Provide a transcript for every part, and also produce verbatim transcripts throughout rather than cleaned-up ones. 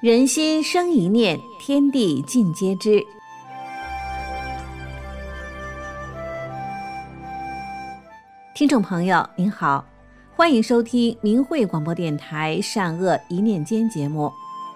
人心生一念，天地尽皆知。听众朋友您好，欢迎收听明慧广播电台善恶一念间节目。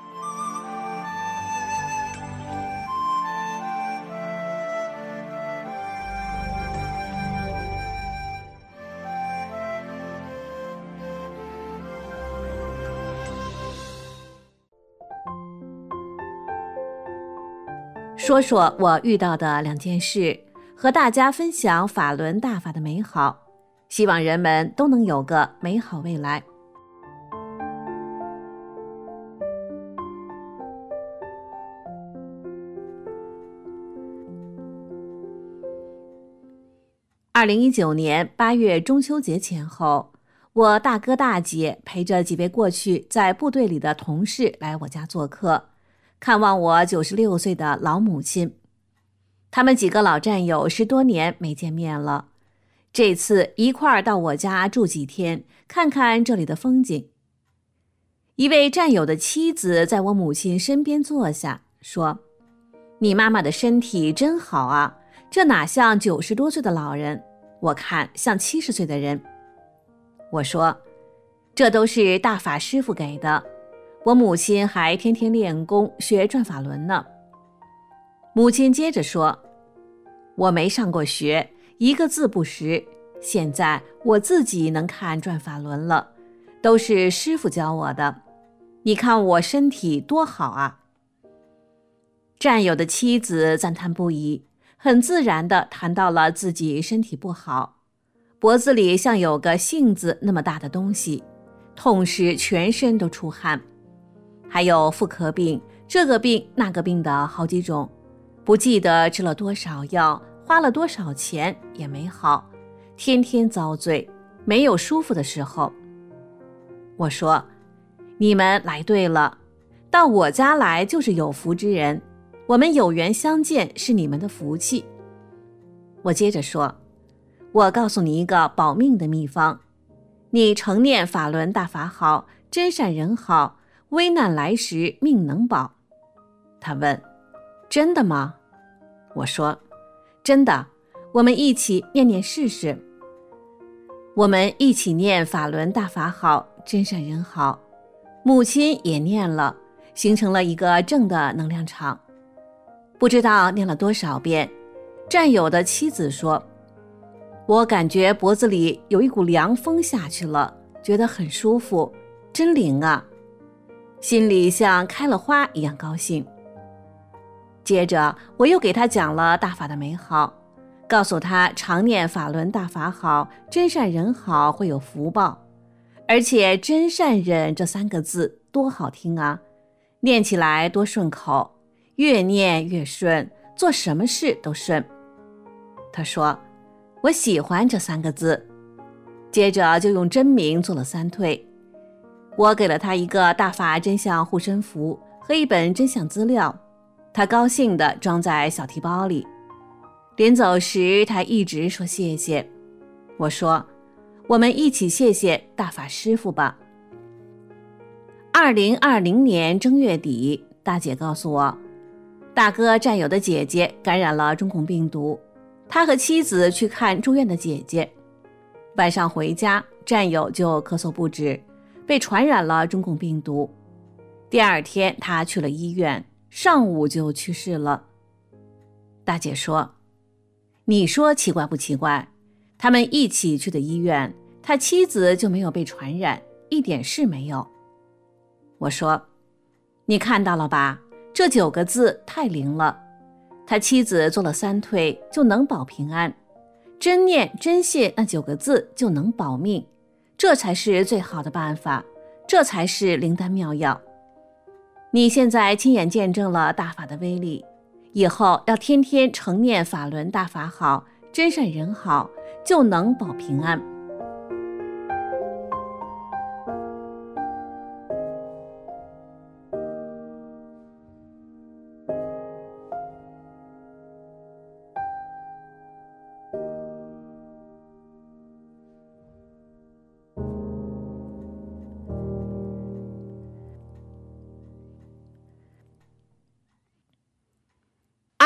说说我遇到的两件事，和大家分享法轮大法的美好，希望人们都能有个美好未来。二零一九年八月中秋节前后，我大哥大姐陪着几位过去在部队里的同事来我家做客，看望我九十六岁的老母亲。他们几个老战友十多年没见面了，这次一块儿到我家住几天，看看这里的风景。一位战友的妻子在我母亲身边坐下，说：“你妈妈的身体真好啊，这哪像九十多岁的老人，我看像七十岁的人。”我说：“这都是大法师父给的，我母亲还天天练功学转法轮呢。”母亲接着说：“我没上过学，一个字不识，现在我自己能看转法轮了，都是师父教我的。你看我身体多好啊！”战友的妻子赞叹不已，很自然地谈到了自己身体不好，脖子里像有个杏子那么大的东西，痛时全身都出汗，还有妇科病，这个病那个病的好几种，不记得吃了多少药，花了多少钱也没好，天天遭罪，没有舒服的时候。我说：“你们来对了，到我家来就是有福之人，我们有缘相见是你们的福气。”我接着说：“我告诉你一个保命的秘方，你常念法轮大法好，真善人好，危难来时命能保。”他问：“真的吗？”我说：“真的，我们一起念念试试。”我们一起念法轮大法好，真善人好，母亲也念了，形成了一个正的能量场。不知道念了多少遍，战友的妻子说：“我感觉脖子里有一股凉风下去了，觉得很舒服，真灵啊，心里像开了花一样高兴。”接着我又给他讲了大法的美好，告诉他常念法轮大法好，真善人好会有福报，而且真善忍这三个字多好听啊，念起来多顺口，越念越顺，做什么事都顺。他说：“我喜欢这三个字。”接着就用真名做了三退。我给了他一个大法真相护身符和一本真相资料，他高兴地装在小提包里。临走时他一直说谢谢。我说：“我们一起谢谢大法师父吧。”二零二零年正月底，大姐告诉我，大哥战友的姐姐感染了中共病毒，他和妻子去看住院的姐姐，晚上回家，战友就咳嗽不止，被传染了中共病毒。第二天他去了医院，上午就去世了。大姐说：“你说奇怪不奇怪？他们一起去的医院，他妻子就没有被传染，一点事没有。”我说：“你看到了吧？这九个字太灵了。他妻子做了三退，就能保平安。真念真谢那九个字就能保命，这才是最好的办法，这才是灵丹妙药。你现在亲眼见证了大法的威力，以后要天天常念法轮大法好，真善人好，就能保平安。”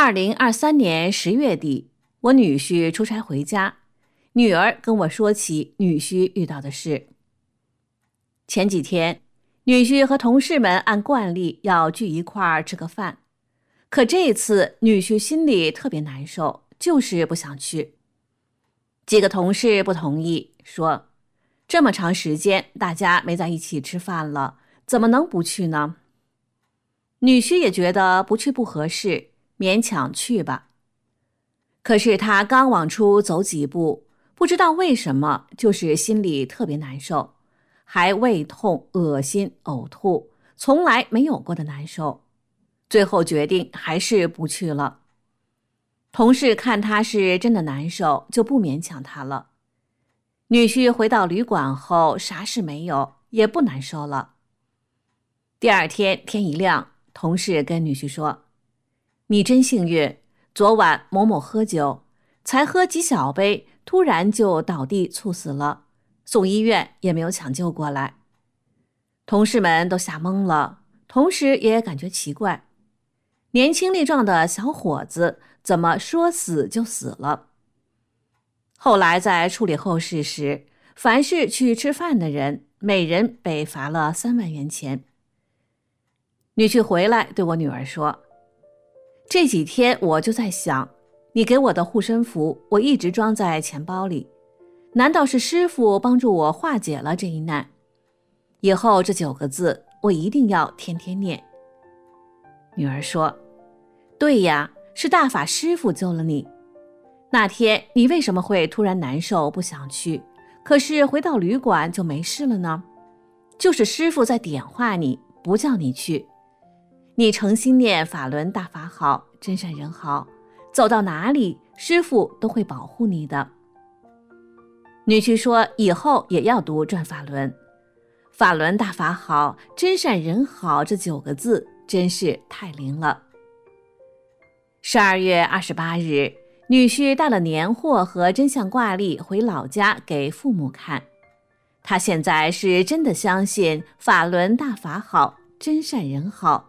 二零二三年十月底，我女婿出差回家，女儿跟我说起女婿遇到的事。前几天，女婿和同事们按惯例要聚一块儿吃个饭，可这次女婿心里特别难受，就是不想去。几个同事不同意，说这么长时间大家没在一起吃饭了，怎么能不去呢？女婿也觉得不去不合适，勉强去吧。可是他刚往出走几步，不知道为什么就是心里特别难受，还胃痛、恶心、呕吐，从来没有过的难受。最后决定还是不去了。同事看他是真的难受，就不勉强他了。女婿回到旅馆后，啥事没有，也不难受了。第二天天一亮，同事跟女婿说：“你真幸运，昨晚某某喝酒，才喝几小杯，突然就倒地猝死了，送医院也没有抢救过来。”同事们都吓懵了，同时也感觉奇怪，年轻力壮的小伙子怎么说死就死了？后来在处理后事时，凡是去吃饭的人，每人被罚了三万元钱。女婿回来对我女儿说：“这几天我就在想，你给我的护身符我一直装在钱包里，难道是师父帮助我化解了这一难？以后这九个字我一定要天天念。”女儿说：“对呀，是大法师父救了你。那天你为什么会突然难受不想去，可是回到旅馆就没事了呢？就是师父在点化你，不叫你去。你诚心念法轮大法好，真善人好，走到哪里师父都会保护你的。”女婿说以后也要读转法轮。法轮大法好，真善人好，这九个字真是太灵了。十二月二十八日，女婿带了年货和真相挂历回老家给父母看。他现在是真的相信法轮大法好，真善人好。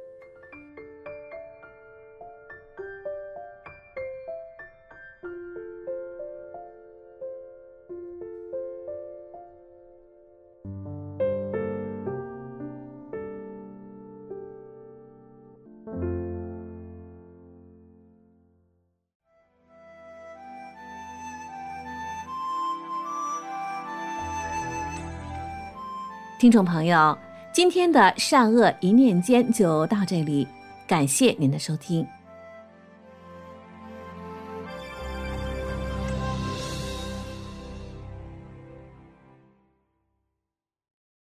听众朋友，今天的善恶一念间就到这里，感谢您的收听。